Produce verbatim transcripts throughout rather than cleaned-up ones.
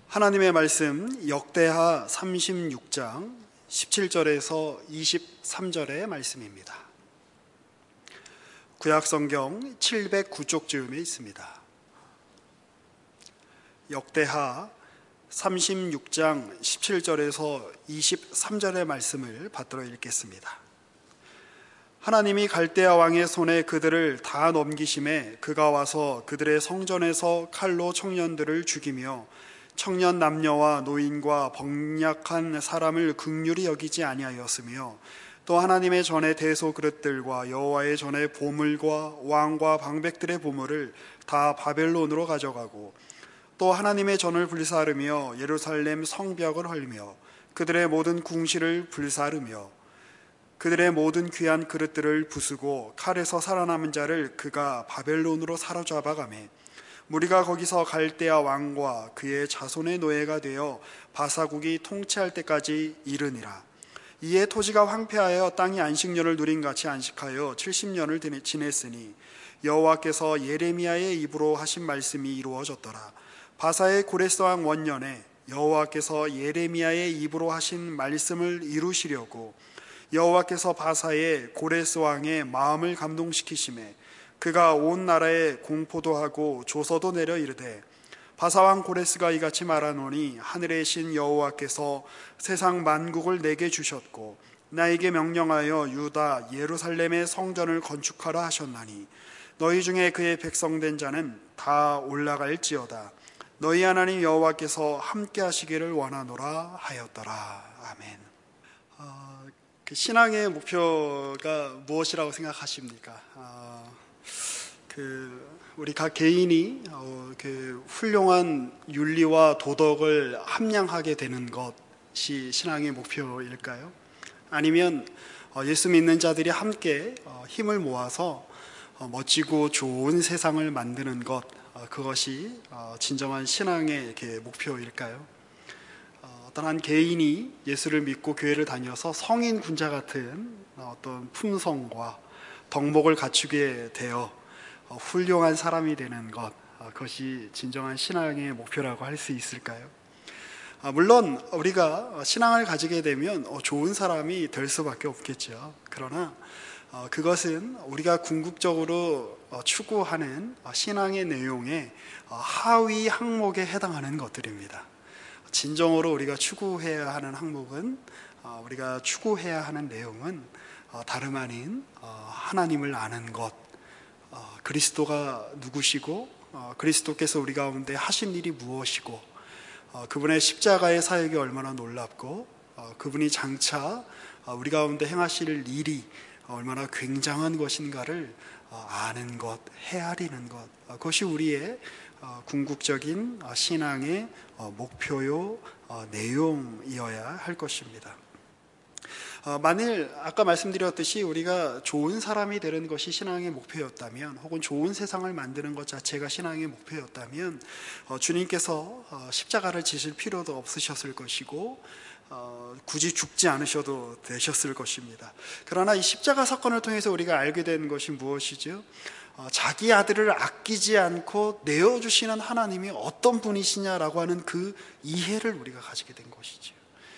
하나님의 말씀 역대하 삼십육 장 십칠 절에서 이십삼 절의 말씀입니다. 구약성경 칠백구 쪽 즈음에 있습니다. 역대하 삼십육 장 십칠 절에서 이십삼 절의 말씀을 받들어 읽겠습니다. 하나님이 갈대아 왕의 손에 그들을 다 넘기심에 그가 와서 그들의 성전에서 칼로 청년들을 죽이며 청년 남녀와 노인과 병약한 사람을 긍휼히 여기지 아니하였으며 또 하나님의 전의 대소 그릇들과 여호와의 전의 보물과 왕과 방백들의 보물을 다 바벨론으로 가져가고 또 하나님의 전을 불사르며 예루살렘 성벽을 헐며 그들의 모든 궁실을 불사르며 그들의 모든 귀한 그릇들을 부수고 칼에서 살아남은 자를 그가 바벨론으로 사로잡아가매 무리가 거기서 갈대아 왕과 그의 자손의 노예가 되어 바사국이 통치할 때까지 이르니라. 이에 토지가 황폐하여 땅이 안식년을 누린 같이 안식하여 칠십 년을 지냈으니 여호와께서 예레미야의 입으로 하신 말씀이 이루어졌더라. 바사의 고레스 왕 원년에 여호와께서 예레미야의 입으로 하신 말씀을 이루시려고 여호와께서 바사의 고레스 왕의 마음을 감동시키시매 그가 온 나라에 공포도 하고 조서도 내려 이르되 바사왕 고레스가 이같이 말하노니 하늘의 신 여호와께서 세상 만국을 내게 주셨고 나에게 명령하여 유다 예루살렘의 성전을 건축하라 하셨나니 너희 중에 그의 백성된 자는 다 올라갈지어다. 너희 하나님 여호와께서 함께 하시기를 원하노라 하였더라. 아멘. 어, 그 신앙의 목표가 무엇이라고 생각하십니까? 어, 그 우리 각 개인이 어, 그 훌륭한 윤리와 도덕을 함양하게 되는 것이 신앙의 목표일까요? 아니면 어, 예수 믿는 자들이 함께 어, 힘을 모아서 어, 멋지고 좋은 세상을 만드는 것, 어, 그것이 어, 진정한 신앙의 이렇게 목표일까요? 어, 어떤 한 개인이 예수를 믿고 교회를 다녀서 성인 군자 같은 어떤 품성과 덕목을 갖추게 되어 훌륭한 사람이 되는 것, 그것이 진정한 신앙의 목표라고 할 수 있을까요? 물론 우리가 신앙을 가지게 되면 좋은 사람이 될 수밖에 없겠죠. 그러나 그것은 우리가 궁극적으로 추구하는 신앙의 내용의 하위 항목에 해당하는 것들입니다. 진정으로 우리가 추구해야 하는 항목은, 우리가 추구해야 하는 내용은 다름 아닌 하나님을 아는 것, 어, 그리스도가 누구시고 어, 그리스도께서 우리 가운데 하신 일이 무엇이고 어, 그분의 십자가의 사역이 얼마나 놀랍고 어, 그분이 장차 어, 우리 가운데 행하실 일이 얼마나 굉장한 것인가를 어, 아는 것, 헤아리는 것, 어, 그것이 우리의 어, 궁극적인 어, 신앙의 어, 목표요 어, 내용이어야 할 것입니다. 어, 만일 아까 말씀드렸듯이 우리가 좋은 사람이 되는 것이 신앙의 목표였다면, 혹은 좋은 세상을 만드는 것 자체가 신앙의 목표였다면 어, 주님께서 어, 십자가를 지실 필요도 없으셨을 것이고 어, 굳이 죽지 않으셔도 되셨을 것입니다. 그러나 이 십자가 사건을 통해서 우리가 알게 된 것이 무엇이죠? 어, 자기 아들을 아끼지 않고 내어주시는 하나님이 어떤 분이시냐라고 하는 그 이해를 우리가 가지게 된 것이죠.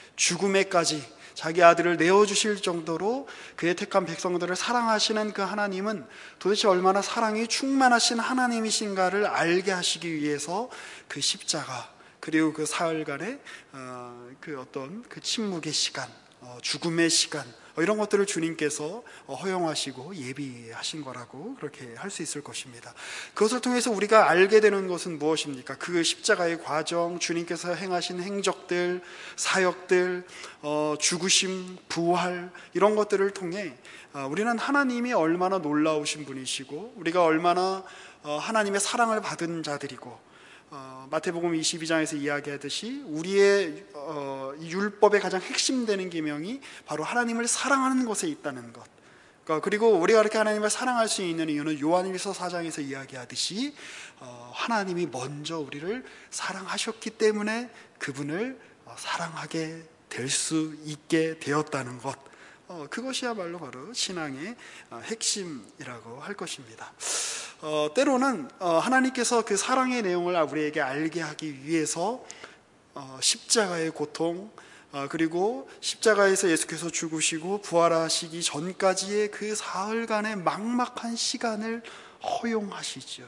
죽음에까지 자기 아들을 내어주실 정도로 그의 택한 백성들을 사랑하시는 그 하나님은 도대체 얼마나 사랑이 충만하신 하나님이신가를 알게 하시기 위해서 그 십자가, 그리고 그 사흘간의 어, 그 어떤 그 침묵의 시간, 어, 죽음의 시간, 어, 이런 것들을 주님께서 어, 허용하시고 예비하신 거라고 그렇게 할 수 있을 것입니다. 그것을 통해서 우리가 알게 되는 것은 무엇입니까? 그 십자가의 과정, 주님께서 행하신 행적들, 사역들, 어, 죽으심, 부활, 이런 것들을 통해 어, 우리는 하나님이 얼마나 놀라우신 분이시고 우리가 얼마나 어, 하나님의 사랑을 받은 자들이고, 어, 마태복음 이십이 장에서 이야기하듯이 우리의 어, 율법의 가장 핵심되는 계명이 바로 하나님을 사랑하는 것에 있다는 것. 그러니까 그리고 우리가 이렇게 하나님을 사랑할 수 있는 이유는 요한일서 사 장에서 이야기하듯이 어, 하나님이 먼저 우리를 사랑하셨기 때문에 그분을 어, 사랑하게 될 수 있게 되었다는 것. 어, 그것이야말로 바로 신앙의 어, 핵심이라고 할 것입니다. 어, 때로는 어, 하나님께서 그 사랑의 내용을 우리에게 알게 하기 위해서 어, 십자가의 고통, 어, 그리고 십자가에서 예수께서 죽으시고 부활하시기 전까지의 그 사흘간의 막막한 시간을 허용하시죠.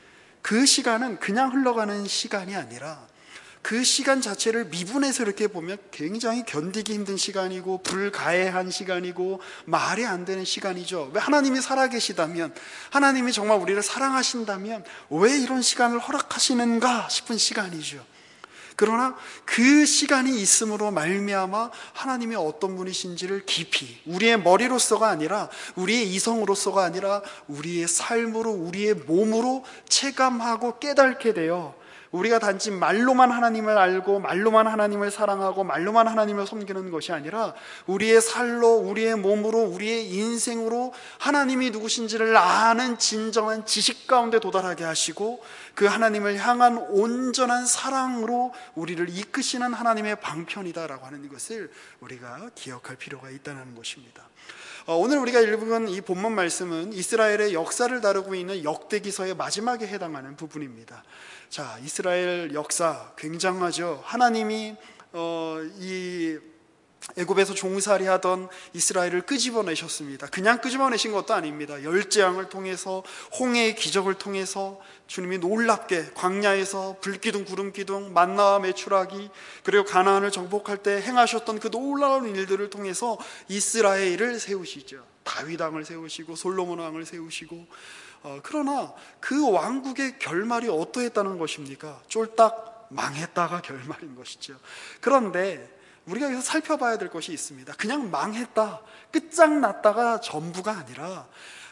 그 시간은 그냥 흘러가는 시간이 아니라 그 시간 자체를 미분해서 이렇게 보면 굉장히 견디기 힘든 시간이고 불가해한 시간이고 말이 안 되는 시간이죠. 왜? 하나님이 살아계시다면, 하나님이 정말 우리를 사랑하신다면 왜 이런 시간을 허락하시는가 싶은 시간이죠. 그러나 그 시간이 있음으로 말미암아 하나님이 어떤 분이신지를 깊이, 우리의 머리로서가 아니라, 우리의 이성으로서가 아니라 우리의 삶으로, 우리의 몸으로 체감하고 깨닫게 되어 우리가 단지 말로만 하나님을 알고 말로만 하나님을 사랑하고 말로만 하나님을 섬기는 것이 아니라 우리의 살로, 우리의 몸으로, 우리의 인생으로 하나님이 누구신지를 아는 진정한 지식 가운데 도달하게 하시고 그 하나님을 향한 온전한 사랑으로 우리를 이끄시는 하나님의 방편이다라고 하는 것을 우리가 기억할 필요가 있다는 것입니다. 오늘 우리가 읽은 이 본문 말씀은 이스라엘의 역사를 다루고 있는 역대기서의 마지막에 해당하는 부분입니다. 자, 이스라엘 역사 굉장하죠. 하나님이 어, 이 애굽에서 종살이하던 이스라엘을 끄집어내셨습니다. 그냥 끄집어내신 것도 아닙니다. 열재앙을 통해서, 홍해의 기적을 통해서 주님이 놀랍게 광야에서 불기둥 구름기둥 만나와 메추라기, 그리고 가나안을 정복할 때 행하셨던 그 놀라운 일들을 통해서 이스라엘을 세우시죠. 다윗 왕을 세우시고 솔로몬 왕을 세우시고, 어, 그러나 그 왕국의 결말이 어떠했다는 것입니까? 쫄딱 망했다가 결말인 것이죠. 그런데 우리가 여기서 살펴봐야 될 것이 있습니다. 그냥 망했다, 끝장났다가 전부가 아니라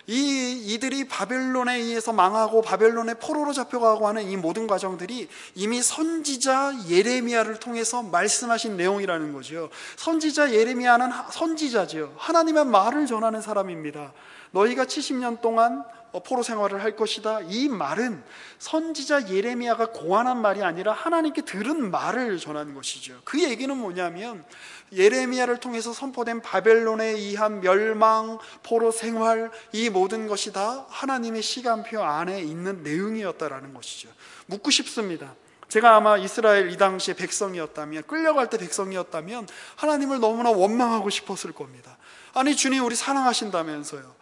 이, 이들이 바벨론에 의해서 망하고 바벨론의 포로로 잡혀가고 하는 이 모든 과정들이 이미 선지자 예레미야를 통해서 말씀하신 내용이라는 거죠. 선지자 예레미야는 선지자죠. 하나님의 말을 전하는 사람입니다. 너희가 칠십 년 동안 포로 생활을 할 것이다. 이 말은 선지자 예레미야가 고안한 말이 아니라 하나님께 들은 말을 전하는 것이죠. 그 얘기는 뭐냐면 예레미야를 통해서 선포된 바벨론에 의한 멸망, 포로 생활, 이 모든 것이 다 하나님의 시간표 안에 있는 내용이었다라는 것이죠. 묻고 싶습니다. 제가 아마 이스라엘 이 당시의 백성이었다면, 끌려갈 때 백성이었다면 하나님을 너무나 원망하고 싶었을 겁니다. 아니, 주님 우리 사랑하신다면서요,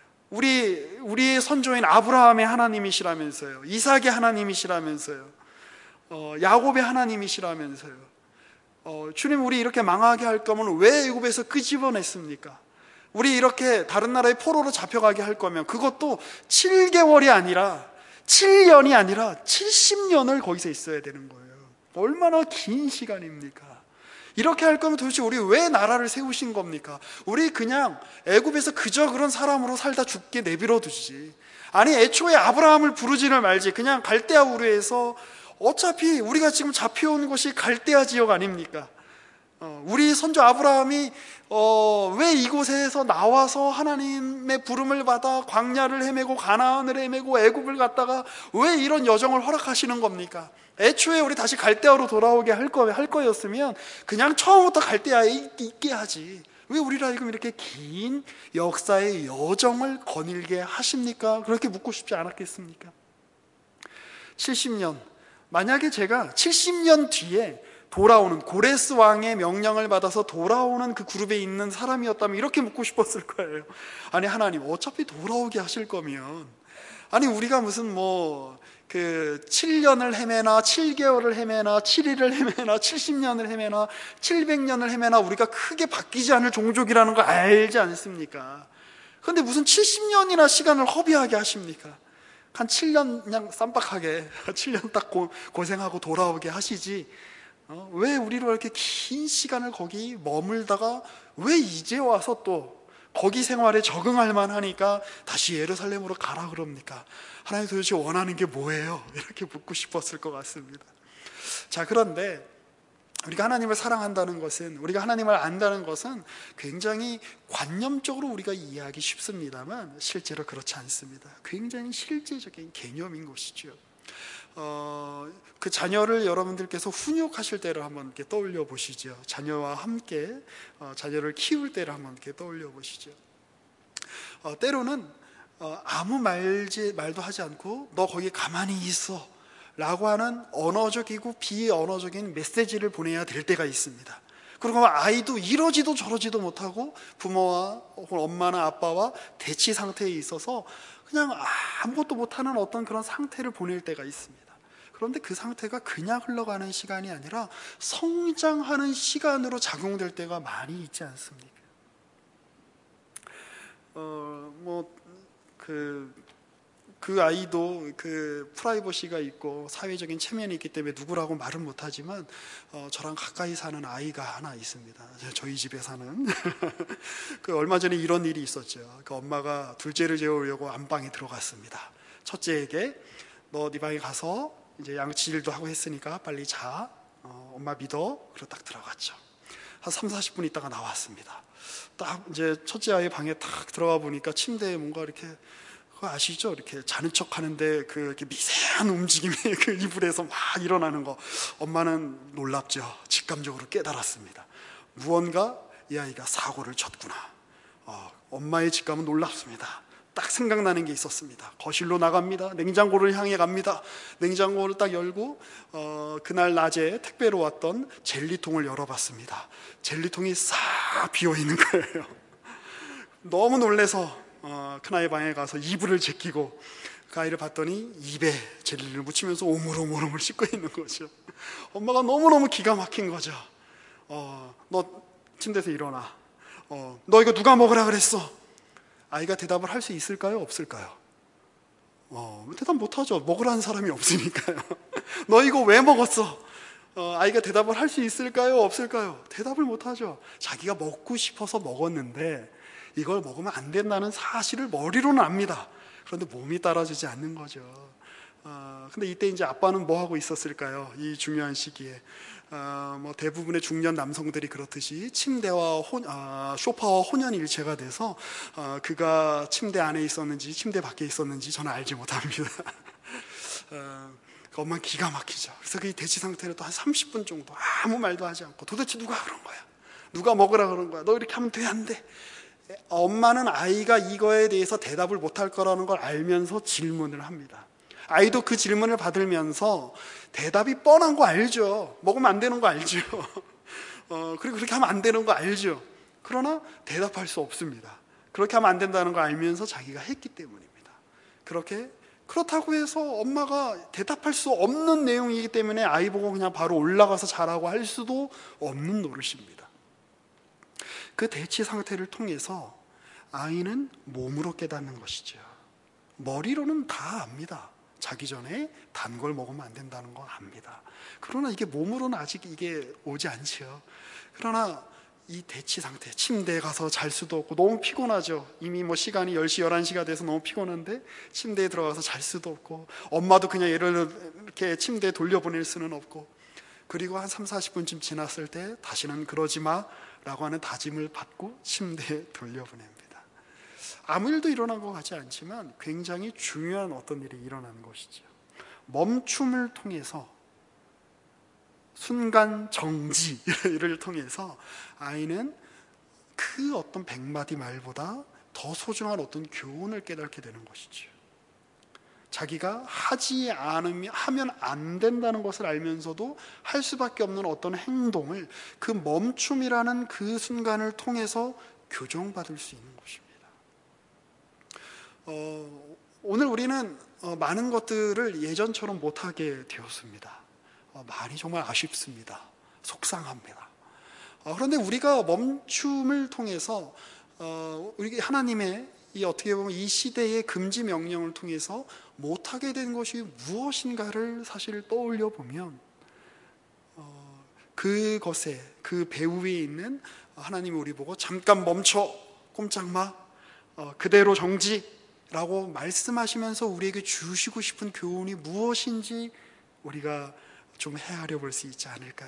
우리, 우리의 선조인 아브라함의 하나님이시라면서요, 이삭의 하나님이시라면서요, 어, 야곱의 하나님이시라면서요, 어, 주님 우리 이렇게 망하게 할 거면 왜 애굽에서 끄집어냈습니까? 우리 이렇게 다른 나라의 포로로 잡혀가게 할 거면 그것도 칠 개월이 아니라 칠 년이 아니라 칠십 년을 거기서 있어야 되는 거예요. 얼마나 긴 시간입니까? 이렇게 할 거면 도대체 우리 왜 나라를 세우신 겁니까? 우리 그냥 애굽에서 그저 그런 사람으로 살다 죽게 내버려 두지. 아니, 애초에 아브라함을 부르지를 말지. 그냥 갈대아 우르에서, 어차피 우리가 지금 잡혀온 곳이 갈대아 지역 아닙니까? 어, 우리 선조 아브라함이 어, 왜 이곳에서 나와서 하나님의 부름을 받아 광야를 헤매고 가나안을 헤매고 애굽을 갔다가 왜 이런 여정을 허락하시는 겁니까? 애초에 우리 다시 갈대아로 돌아오게 할, 거, 할 거였으면 그냥 처음부터 갈대아에 있게 하지. 왜 우리라 지금 이렇게 긴 역사의 여정을 거닐게 하십니까? 그렇게 묻고 싶지 않았겠습니까? 칠십 년, 만약에 제가 칠십 년 뒤에 돌아오는, 고레스 왕의 명령을 받아서 돌아오는 그 그룹에 있는 사람이었다면 이렇게 묻고 싶었을 거예요. 아니, 하나님 어차피 돌아오게 하실 거면, 아니 우리가 무슨 뭐 그 칠 년을 헤매나 칠 개월을 헤매나 칠 일을 헤매나 칠십 년을 헤매나 칠백 년을 헤매나 우리가 크게 바뀌지 않을 종족이라는 거 알지 않습니까? 그런데 무슨 칠십 년이나 시간을 허비하게 하십니까? 한 칠 년 그냥 쌈박하게 칠 년 딱 고, 고생하고 돌아오게 하시지. 어? 왜 우리로 이렇게 긴 시간을 거기 머물다가 왜 이제 와서 또 거기 생활에 적응할 만하니까 다시 예루살렘으로 가라 그럽니까? 하나님 도대체 원하는 게 뭐예요? 이렇게 묻고 싶었을 것 같습니다. 자, 그런데 우리가 하나님을 사랑한다는 것은, 우리가 하나님을 안다는 것은 굉장히 관념적으로 우리가 이해하기 쉽습니다만 실제로 그렇지 않습니다. 굉장히 실제적인 개념인 것이죠. 어, 그 자녀를 여러분들께서 훈육하실 때를 한번 이렇게 떠올려 보시죠. 자녀와 함께 어, 자녀를 키울 때를 한번 이렇게 떠올려 보시죠. 어, 때로는 어, 아무 말지, 말도 하지 않고 너 거기 가만히 있어 라고 하는 언어적이고 비언어적인 메시지를 보내야 될 때가 있습니다. 그리고 아이도 이러지도 저러지도 못하고 부모와 혹은 엄마나 아빠와 대치 상태에 있어서 그냥 아무것도 못하는 어떤 그런 상태를 보낼 때가 있습니다. 그런데 그 상태가 그냥 흘러가는 시간이 아니라 성장하는 시간으로 작용될 때가 많이 있지 않습니까? 어, 뭐, 그, 그 아이도 그 프라이버시가 있고 사회적인 체면이 있기 때문에 누구라고 말은 못하지만 어, 저랑 가까이 사는 아이가 하나 있습니다. 저희 집에 사는 그 얼마 전에 이런 일이 있었죠. 그 엄마가 둘째를 재우려고 안방에 들어갔습니다. 첫째에게 너 네 방에 가서 이제 양치질도 하고 했으니까 빨리 자. 어, 엄마 믿어. 그러고 딱 들어갔죠. 한 삼, 사십 분 있다가 나왔습니다. 딱 이제 첫째 아이 방에 딱 들어가 보니까 침대에 뭔가 이렇게 그거 아시죠? 이렇게 자는 척 하는데 그 이렇게 미세한 움직임이 그 이불에서 막 일어나는 거. 엄마는 놀랍죠. 직감적으로 깨달았습니다. 무언가 이 아이가 사고를 쳤구나. 어, 엄마의 직감은 놀랍습니다. 딱 생각나는 게 있었습니다. 거실로 나갑니다. 냉장고를 향해 갑니다. 냉장고를 딱 열고 어, 그날 낮에 택배로 왔던 젤리통을 열어봤습니다. 젤리통이 싹 비어있는 거예요. 너무 놀라서 어, 큰아이 방에 가서 이불을 제끼고 그 아이를 봤더니 입에 젤리를 묻히면서 오물오물오물 씹고 있는 거죠. 엄마가 너무너무 기가 막힌 거죠. 어, 너 침대에서 일어나. 어, 너 이거 누가 먹으라 그랬어? 아이가 대답을 할 수 있을까요? 없을까요? 어, 대답 못하죠. 먹으라는 사람이 없으니까요. 너 이거 왜 먹었어? 어, 아이가 대답을 할 수 있을까요? 없을까요? 대답을 못하죠. 자기가 먹고 싶어서 먹었는데 이걸 먹으면 안 된다는 사실을 머리로는 압니다. 그런데 몸이 따라주지 않는 거죠. 어, 근데 이때 이제 아빠는 뭐 하고 있었을까요? 이 중요한 시기에 어, 뭐 대부분의 중년 남성들이 그렇듯이 침대와 혼, 어, 소파와 혼연일체가 돼서 어, 그가 침대 안에 있었는지 침대 밖에 있었는지 저는 알지 못합니다. 어, 그 엄마는 기가 막히죠. 그래서 그 대치 상태를 또 한 삼십 분 정도 아무 말도 하지 않고 도대체 누가 그런 거야? 누가 먹으라 그런 거야? 너 이렇게 하면 돼, 안 돼? 엄마는 아이가 이거에 대해서 대답을 못할 거라는 걸 알면서 질문을 합니다. 아이도 그 질문을 받으면서 대답이 뻔한 거 알죠. 먹으면 안 되는 거 알죠. 어, 그리고 그렇게 하면 안 되는 거 알죠. 그러나 대답할 수 없습니다. 그렇게 하면 안 된다는 걸 알면서 자기가 했기 때문입니다. 그렇게 그렇다고 해서 엄마가 대답할 수 없는 내용이기 때문에 아이 보고 그냥 바로 올라가서 자라고 할 수도 없는 노릇입니다. 그 대치 상태를 통해서 아이는 몸으로 깨닫는 것이죠. 머리로는 다 압니다. 자기 전에 단 걸 먹으면 안 된다는 거 압니다. 그러나 이게 몸으로는 아직 이게 오지 않죠. 그러나 이 대치 상태, 침대에 가서 잘 수도 없고 너무 피곤하죠. 이미 뭐 시간이 열 시, 열한 시가 돼서 너무 피곤한데 침대에 들어가서 잘 수도 없고 엄마도 그냥 얘를 이렇게 침대에 돌려보낼 수는 없고 그리고 한 삼, 사십 분쯤 지났을 때 다시는 그러지 마 라고 하는 다짐을 받고 침대에 돌려보냅니다. 아무 일도 일어난 것 같지 않지만 굉장히 중요한 어떤 일이 일어나는 것이죠. 멈춤을 통해서 순간 정지를 통해서 아이는 그 어떤 백마디 말보다 더 소중한 어떤 교훈을 깨닫게 되는 것이죠. 자기가 하지 않으면 하면 안 된다는 것을 알면서도 할 수밖에 없는 어떤 행동을 그 멈춤이라는 그 순간을 통해서 교정받을 수 있는 것입니다. 어, 오늘 우리는 어, 많은 것들을 예전처럼 못하게 되었습니다. 어, 많이 정말 아쉽습니다. 속상합니다. 어, 그런데 우리가 멈춤을 통해서 어, 우리 하나님의 이 어떻게 보면 이 시대의 금지 명령을 통해서 못하게 된 것이 무엇인가를 사실 떠올려 보면 어, 그것에 그 배후 위에 있는 하나님이 우리 보고 잠깐 멈춰, 꼼짝 마, 어, 그대로 정지 라고 말씀하시면서 우리에게 주시고 싶은 교훈이 무엇인지 우리가 좀 헤아려 볼 수 있지 않을까요?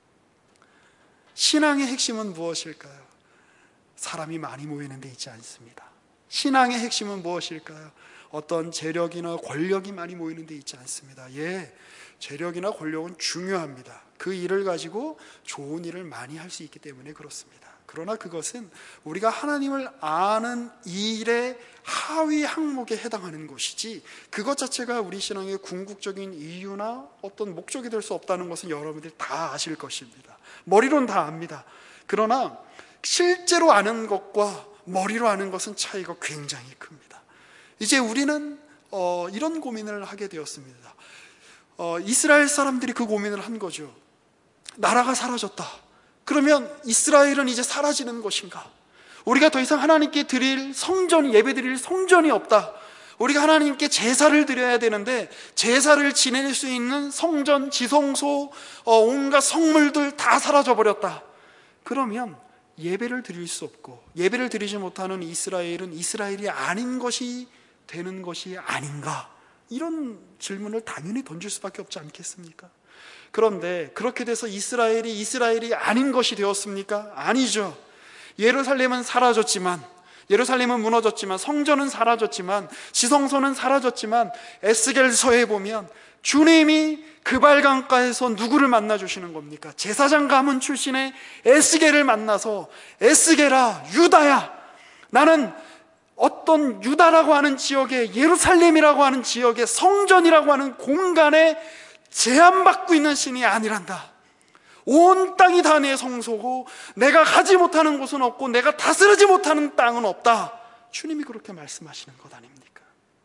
신앙의 핵심은 무엇일까요? 사람이 많이 모이는 데 있지 않습니다. 신앙의 핵심은 무엇일까요? 어떤 재력이나 권력이 많이 모이는 데 있지 않습니다. 예, 재력이나 권력은 중요합니다. 그 일을 가지고 좋은 일을 많이 할 수 있기 때문에 그렇습니다. 그러나 그것은 우리가 하나님을 아는 일의 하위 항목에 해당하는 것이지, 그것 자체가 우리 신앙의 궁극적인 이유나 어떤 목적이 될 수 없다는 것은 여러분들이 다 아실 것입니다. 머리로는 다 압니다. 그러나 실제로 아는 것과 머리로 아는 것은 차이가 굉장히 큽니다. 이제 우리는 어, 이런 고민을 하게 되었습니다. 어, 이스라엘 사람들이 그 고민을 한 거죠. 나라가 사라졌다. 그러면 이스라엘은 이제 사라지는 것인가? 우리가 더 이상 하나님께 드릴 성전이, 예배 드릴 성전이 없다. 우리가 하나님께 제사를 드려야 되는데 제사를 지낼 수 있는 성전, 지성소, 어, 온갖 성물들 다 사라져버렸다. 그러면 예배를 드릴 수 없고 예배를 드리지 못하는 이스라엘은 이스라엘이 아닌 것이 되는 것이 아닌가? 이런 질문을 당연히 던질 수밖에 없지 않겠습니까? 그런데 그렇게 돼서 이스라엘이 이스라엘이 아닌 것이 되었습니까? 아니죠. 예루살렘은 사라졌지만, 예루살렘은 무너졌지만, 성전은 사라졌지만, 지성소는 사라졌지만, 에스겔서에 보면 주님이 그발강가에서 누구를 만나 주시는 겁니까? 제사장 가문 출신의 에스겔을 만나서, 에스겔아, 유다야, 나는 어떤 유다라고 하는 지역에, 예루살렘이라고 하는 지역에, 성전이라고 하는 공간에 제한받고 있는 신이 아니란다. 온 땅이 다 내 성소고 내가 가지 못하는 곳은 없고 내가 다스리지 못하는 땅은 없다. 주님이 그렇게 말씀하시는 것 아닙니까?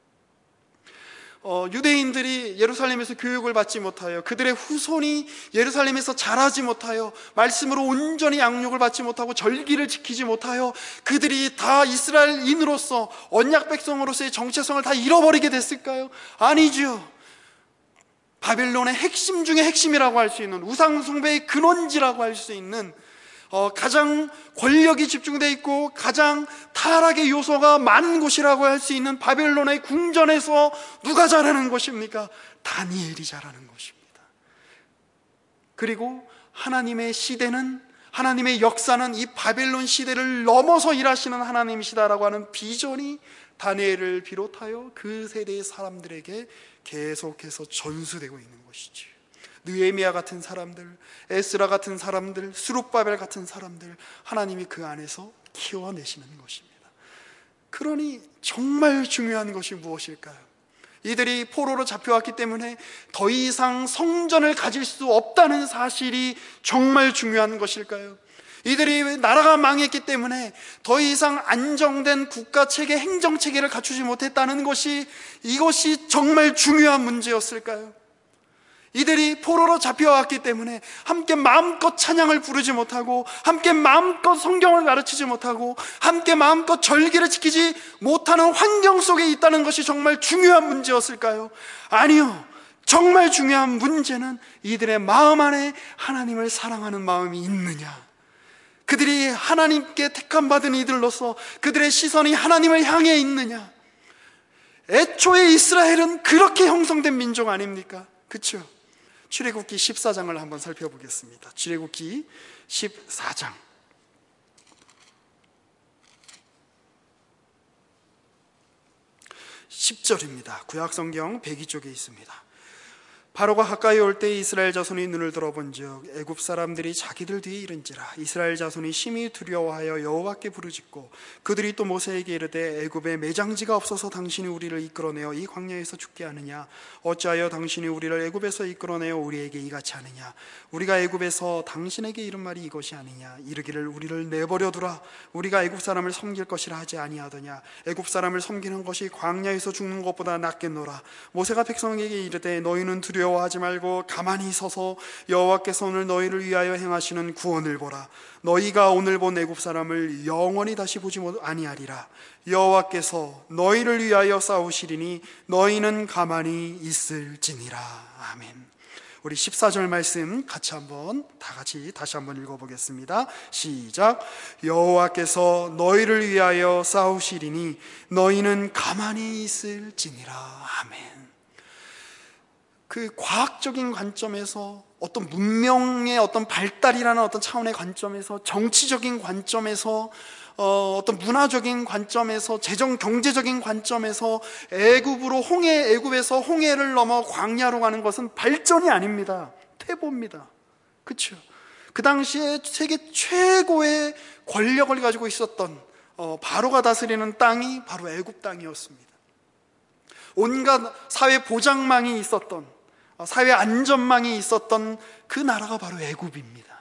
어, 유대인들이 예루살렘에서 교육을 받지 못하여, 그들의 후손이 예루살렘에서 자라지 못하여, 말씀으로 온전히 양육을 받지 못하고 절기를 지키지 못하여 그들이 다 이스라엘인으로서 언약 백성으로서의 정체성을 다 잃어버리게 됐을까요? 아니죠. 바벨론의 핵심 중에 핵심이라고 할 수 있는, 우상숭배의 근원지라고 할 수 있는, 어, 가장 권력이 집중되어 있고 가장 타락의 요소가 많은 곳이라고 할 수 있는 바벨론의 궁전에서 누가 자라는 것입니까? 다니엘이 자라는 것입니다. 그리고 하나님의 시대는, 하나님의 역사는 이 바벨론 시대를 넘어서 일하시는 하나님이시다라고 하는 비전이 다니엘을 비롯하여 그 세대의 사람들에게 계속해서 전수되고 있는 것이죠. 느헤미야 같은 사람들, 에스라 같은 사람들, 스룹바벨 같은 사람들, 하나님이 그 안에서 키워내시는 것입니다. 그러니 정말 중요한 것이 무엇일까요? 이들이 포로로 잡혀왔기 때문에 더 이상 성전을 가질 수 없다는 사실이 정말 중요한 것일까요? 이들이 나라가 망했기 때문에 더 이상 안정된 국가체계, 행정체계를 갖추지 못했다는 것이, 이것이 정말 중요한 문제였을까요? 이들이 포로로 잡혀왔기 때문에 함께 마음껏 찬양을 부르지 못하고, 함께 마음껏 성경을 가르치지 못하고, 함께 마음껏 절기를 지키지 못하는 환경 속에 있다는 것이 정말 중요한 문제였을까요? 아니요. 정말 중요한 문제는 이들의 마음 안에 하나님을 사랑하는 마음이 있느냐, 그들이 하나님께 택함받은 이들로서 그들의 시선이 하나님을 향해 있느냐. 애초에 이스라엘은 그렇게 형성된 민족 아닙니까? 그렇죠? 출애굽기 십사 장을 한번 살펴보겠습니다. 출애굽기 십사 장 십 절입니다. 구약성경 백이 쪽에 있습니다. 바로가 가까이 올 때 이스라엘 자손이 눈을 들어본즉 애굽 사람들이 자기들 뒤에 이른지라. 이스라엘 자손이 심히 두려워하여 여호와께 부르짖고 그들이 또 모세에게 이르되 애굽에 매장지가 없어서 당신이 우리를 이끌어내어 이 광야에서 죽게 하느냐? 어찌하여 당신이 우리를 애굽에서 이끌어내어 우리에게 이같이 하느냐? 우리가 애굽에서 당신에게 이른 말이 이것이 아니냐? 이르기를 우리를 내버려 두라. 우리가 애굽 사람을 섬길 것이라 하지 아니하더냐? 애굽 사람을 섬기는 것이 광야에서 죽는 것보다 낫겠노라. 모세가 백성에게 이르되 너희는 두려워 두려워하지 말고 가만히 서서 여호와께서 오늘 너희를 위하여 행하시는 구원을 보라. 너희가 오늘 본 애굽 사람을 영원히 다시 보지 아니하리라. 여호와께서 너희를 위하여 싸우시리니 너희는 가만히 있을지니라. 아멘. 우리 십사 절 말씀 같이 한번 다 같이 다시 한번 읽어보겠습니다. 시작. 여호와께서 너희를 위하여 싸우시리니 너희는 가만히 있을지니라. 아멘. 그 과학적인 관점에서, 어떤 문명의 어떤 발달이라는 어떤 차원의 관점에서, 정치적인 관점에서, 어, 어떤 문화적인 관점에서, 재정 경제적인 관점에서 애굽으로 홍해, 애굽에서 홍해를 넘어 광야로 가는 것은 발전이 아닙니다. 퇴보입니다. 그렇죠? 그 당시에 세계 최고의 권력을 가지고 있었던 어, 바로가 다스리는 땅이 바로 애굽 땅이었습니다. 온갖 사회 보장망이 있었던, 어, 사회 안전망이 있었던 그 나라가 바로 애굽입니다.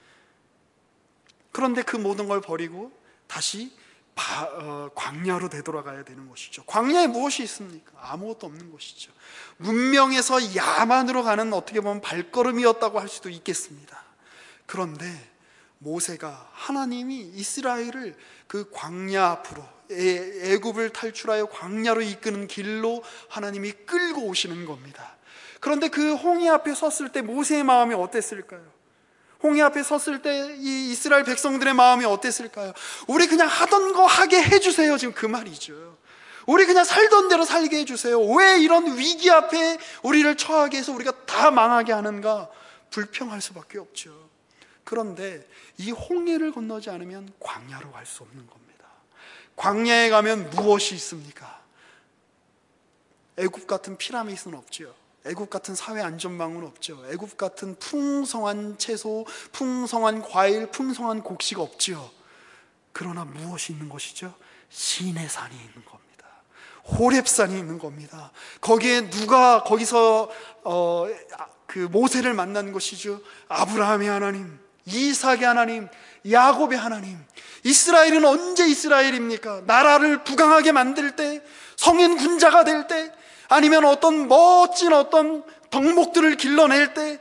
그런데 그 모든 걸 버리고 다시 바, 어, 광야로 되돌아가야 되는 것이죠. 광야에 무엇이 있습니까? 아무것도 없는 것이죠. 문명에서 야만으로 가는 어떻게 보면 발걸음이었다고 할 수도 있겠습니다. 그런데 모세가, 하나님이 이스라엘을 그 광야 앞으로, 애굽을 탈출하여 광야로 이끄는 길로 하나님이 끌고 오시는 겁니다. 그런데 그 홍해 앞에 섰을 때 모세의 마음이 어땠을까요? 홍해 앞에 섰을 때 이 이스라엘 백성들의 마음이 어땠을까요? 우리 그냥 하던 거 하게 해주세요, 지금 그 말이죠. 우리 그냥 살던 대로 살게 해주세요. 왜 이런 위기 앞에 우리를 처하게 해서 우리가 다 망하게 하는가? 불평할 수밖에 없죠. 그런데 이 홍해를 건너지 않으면 광야로 갈 수 없는 겁니다. 광야에 가면 무엇이 있습니까? 애굽 같은 피라미드는 없죠. 애굽 같은 사회 안전망은 없죠. 애굽 같은 풍성한 채소, 풍성한 과일, 풍성한 곡식 없죠. 그러나 무엇이 있는 것이죠? 시내산이 있는 겁니다. 호렙산이 있는 겁니다. 거기에 누가 거기서 어, 그 모세를 만난 것이죠. 아브라함의 하나님, 이삭의 하나님, 야곱의 하나님. 이스라엘은 언제 이스라엘입니까? 나라를 부강하게 만들 때, 성인 군자가 될 때, 아니면 어떤 멋진 어떤 덕목들을 길러낼 때,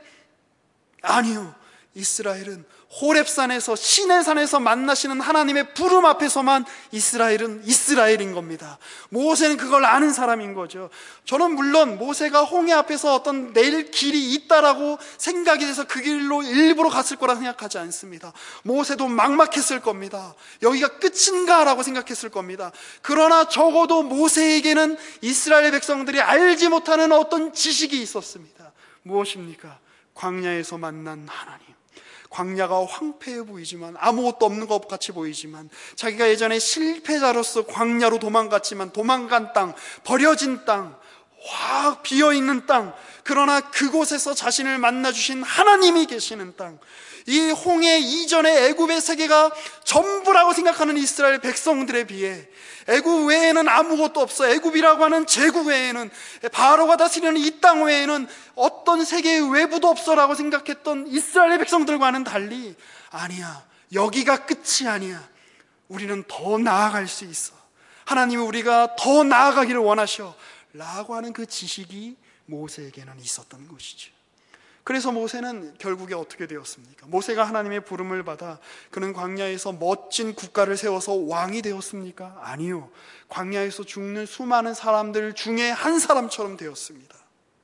아니요, 이스라엘은 호렙산에서, 시내산에서 만나시는 하나님의 부름 앞에서만 이스라엘은 이스라엘인 겁니다. 모세는 그걸 아는 사람인 거죠. 저는 물론 모세가 홍해 앞에서 어떤 내일 길이 있다라고 생각이 돼서 그 길로 일부러 갔을 거라 생각하지 않습니다. 모세도 막막했을 겁니다. 여기가 끝인가 라고 생각했을 겁니다. 그러나 적어도 모세에게는 이스라엘 백성들이 알지 못하는 어떤 지식이 있었습니다. 무엇입니까? 광야에서 만난 하나님. 광야가 황폐해 보이지만, 아무것도 없는 것 같이 보이지만, 자기가 예전에 실패자로서 광야로 도망갔지만 도망간 땅, 버려진 땅, 확 비어있는 땅, 그러나 그곳에서 자신을 만나주신 하나님이 계시는 땅, 이 홍해 이전의 애굽의 세계가 전부라고 생각하는 이스라엘 백성들에 비해 애굽 외에는 아무것도 없어. 애굽이라고 하는 제국 외에는, 바로가 다스리는 이 땅 외에는 어떤 세계의 외부도 없어라고 생각했던 이스라엘 백성들과는 달리, 아니야, 여기가 끝이 아니야. 우리는 더 나아갈 수 있어. 하나님이 우리가 더 나아가기를 원하셔 라고 하는 그 지식이 모세에게는 있었던 것이죠. 그래서 모세는 결국에 어떻게 되었습니까? 모세가 하나님의 부름을 받아 그는 광야에서 멋진 국가를 세워서 왕이 되었습니까? 아니요. 광야에서 죽는 수많은 사람들 중에 한 사람처럼 되었습니다.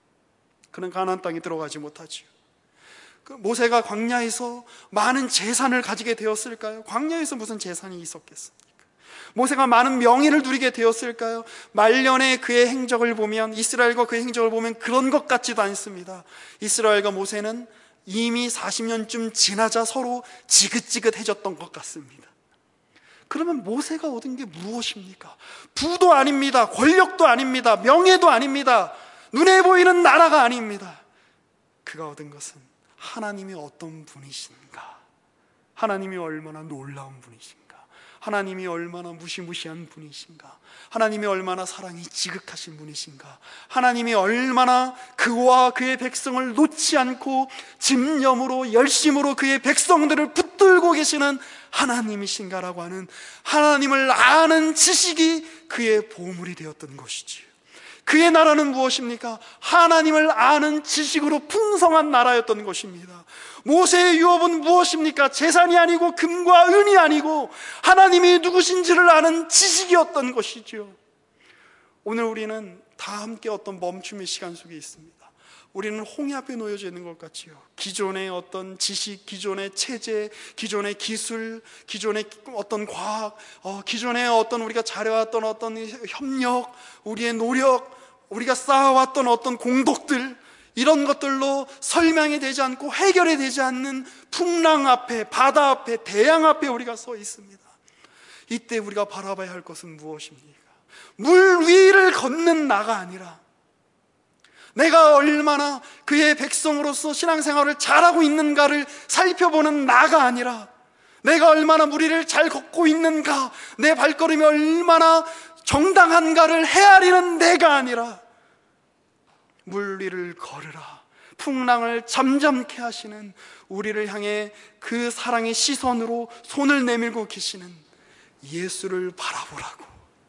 그는 가나안 땅에 들어가지 못하지요. 그 모세가 광야에서 많은 재산을 가지게 되었을까요? 광야에서 무슨 재산이 있었겠습니까? 모세가 많은 명예를 누리게 되었을까요? 말년의 그의 행적을 보면, 이스라엘과 그의 행적을 보면 그런 것 같지도 않습니다. 이스라엘과 모세는 이미 사십 년쯤 지나자 서로 지긋지긋해졌던 것 같습니다. 그러면 모세가 얻은 게 무엇입니까? 부도 아닙니다. 권력도 아닙니다. 명예도 아닙니다. 눈에 보이는 나라가 아닙니다. 그가 얻은 것은 하나님이 어떤 분이신가, 하나님이 얼마나 놀라운 분이신가, 하나님이 얼마나 무시무시한 분이신가, 하나님이 얼마나 사랑이 지극하신 분이신가, 하나님이 얼마나 그와 그의 백성을 놓지 않고 집념으로 열심으로 그의 백성들을 붙들고 계시는 하나님이신가라고 하는 하나님을 아는 지식이 그의 보물이 되었던 것이지요. 그의 나라는 무엇입니까? 하나님을 아는 지식으로 풍성한 나라였던 것입니다. 모세의 유업은 무엇입니까? 재산이 아니고 금과 은이 아니고 하나님이 누구신지를 아는 지식이었던 것이죠. 오늘 우리는 다 함께 어떤 멈춤의 시간 속에 있습니다. 우리는 홍해 앞에 놓여져 있는 것 같지요. 기존의 어떤 지식, 기존의 체제, 기존의 기술, 기존의 어떤 과학, 어, 기존의 어떤 우리가 잘해왔던 어떤 협력, 우리의 노력, 우리가 쌓아왔던 어떤 공덕들, 이런 것들로 설명이 되지 않고 해결이 되지 않는 풍랑 앞에, 바다 앞에, 대양 앞에 우리가 서 있습니다. 이때 우리가 바라봐야 할 것은 무엇입니까? 물 위를 걷는 나가 아니라 내가 얼마나 그의 백성으로서 신앙생활을 잘하고 있는가를 살펴보는 나가 아니라, 내가 얼마나 무리를 잘 걷고 있는가, 내 발걸음이 얼마나 정당한가를 헤아리는 내가 아니라, 물 위를 걸으라, 풍랑을 잠잠케 하시는, 우리를 향해 그 사랑의 시선으로 손을 내밀고 계시는 예수를 바라보라고,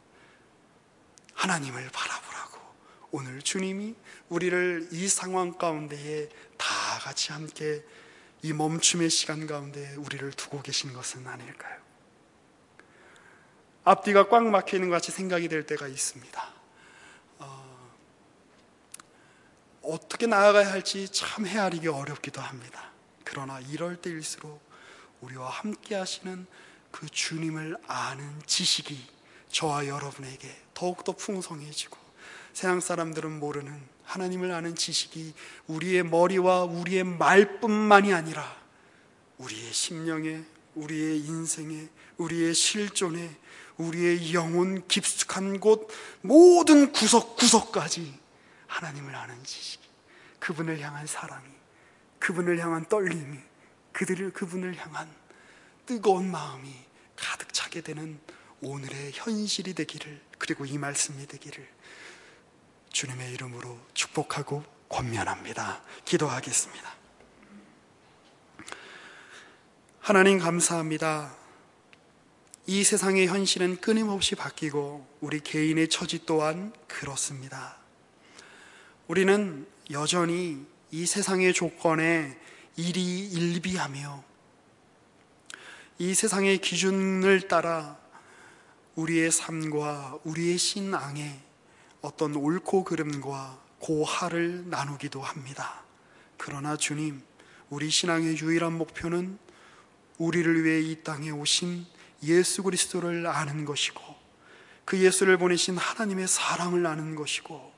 하나님을 바라보라고 오늘 주님이 우리를 이 상황 가운데에 다 같이 함께 이 멈춤의 시간 가운데 우리를 두고 계신 것은 아닐까요? 앞뒤가 꽉 막혀 있는 것 같이 생각이 될 때가 있습니다. 어, 어떻게 나아가야 할지 참 헤아리기 어렵기도 합니다. 그러나 이럴 때일수록 우리와 함께 하시는 그 주님을 아는 지식이 저와 여러분에게 더욱더 풍성해지고, 세상 사람들은 모르는 하나님을 아는 지식이 우리의 머리와 우리의 말뿐만이 아니라 우리의 심령에, 우리의 인생에, 우리의 실존에, 우리의 영혼 깊숙한 곳 모든 구석구석까지 하나님을 아는 지식이, 그분을 향한 사랑이, 그분을 향한 떨림이, 그들을 그분을 향한 뜨거운 마음이 가득 차게 되는 오늘의 현실이 되기를, 그리고 이 말씀이 되기를 주님의 이름으로 축복하고 권면합니다. 기도하겠습니다. 하나님 감사합니다. 이 세상의 현실은 끊임없이 바뀌고 우리 개인의 처지 또한 그렇습니다. 우리는 여전히 이 세상의 조건에 일희일비하며 이 세상의 기준을 따라 우리의 삶과 우리의 신앙에 어떤 옳고 그름과 고하를 나누기도 합니다. 그러나 주님, 우리 신앙의 유일한 목표는 우리를 위해 이 땅에 오신 예수 그리스도를 아는 것이고, 그 예수를 보내신 하나님의 사랑을 아는 것이고,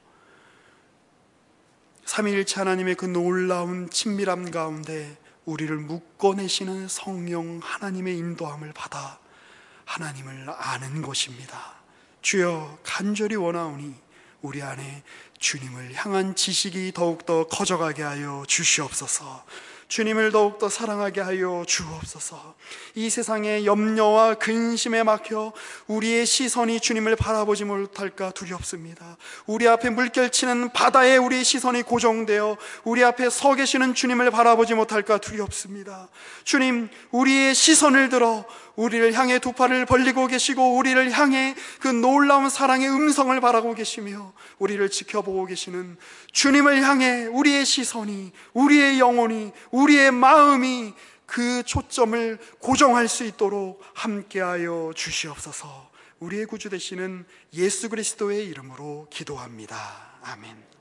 삼위일체 하나님의 그 놀라운 친밀함 가운데 우리를 묶어내시는 성령 하나님의 인도함을 받아 하나님을 아는 것입니다. 주여, 간절히 원하오니 우리 안에 주님을 향한 지식이 더욱더 커져가게 하여 주시옵소서. 주님을 더욱더 사랑하게 하여 주옵소서. 이 세상의 염려와 근심에 막혀 우리의 시선이 주님을 바라보지 못할까 두렵습니다. 우리 앞에 물결치는 바다에 우리의 시선이 고정되어 우리 앞에 서 계시는 주님을 바라보지 못할까 두렵습니다. 주님, 우리의 시선을 들어 우리를 향해 두 팔을 벌리고 계시고 우리를 향해 그 놀라운 사랑의 음성을 바라고 계시며 우리를 지켜보고 계시는 주님을 향해 우리의 시선이, 우리의 영혼이, 우리의 마음이 그 초점을 고정할 수 있도록 함께하여 주시옵소서. 우리의 구주 되시는 예수 그리스도의 이름으로 기도합니다. 아멘.